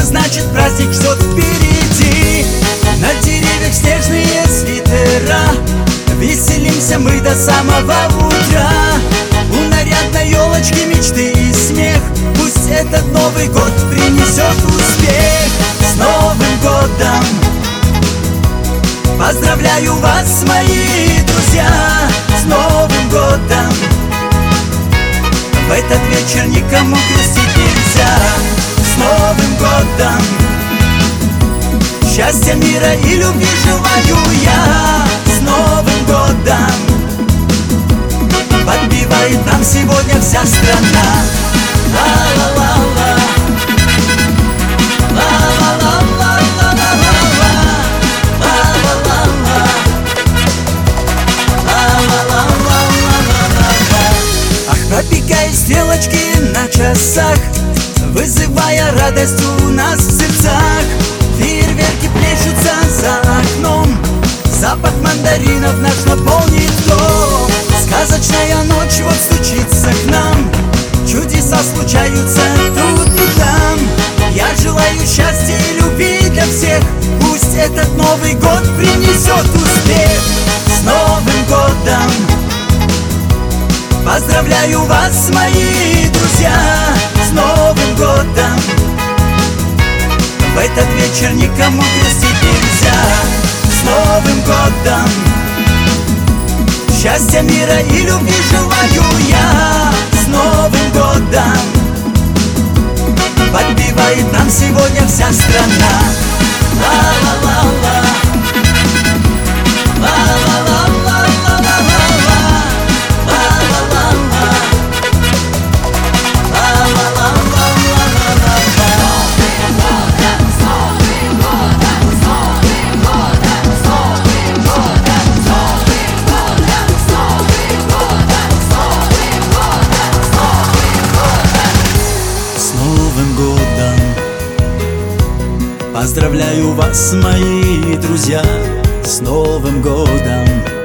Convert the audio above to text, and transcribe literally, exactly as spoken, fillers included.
значит праздник ждет впереди. На деревьях снежные свитера, веселимся мы до самого утра. У нарядной елочки мечты и смех, пусть этот Новый год принесет успех. С Новым годом! Поздравляю вас, мои друзья, с Новым годом! В этот вечер никому грустить нельзя. С Новым годом! Счастья, мира и любви желаю я. С Новым годом! Подпевает нам сегодня вся страна. Ла-ла-ла-ла, ла-ла-ла-ла-ла-ла-ла-ла, ла-ла-ла-ла, ла-ла-ла-ла-ла-ла-ла. Ах, пробегают стрелочки на часах, вызывая радость у нас в сердцах. Фейерверки плещутся за окном, запах мандаринов наш наполнит дом. Сказочная ночь вот стучится к нам, чудеса случаются тут и там. Я желаю счастья и любви для всех, пусть этот Новый год принесет успех. С Новым годом! Поздравляю вас, мои друзья, с Новым годом! В этот вечер никому грустить нельзя. С Новым годом! Счастья, мира и любви желаю я. С Новым годом! Подпевает нам сегодня вся страна. Ла-ла-ла-ла, ла-ла-ла-ла-ла-ла-ла-ла, ла-ла-ла-ла, ла-ла-ла-ла-ла-ла-ла. С Новым годом! Поздравляю вас, мои друзья, с Новым годом!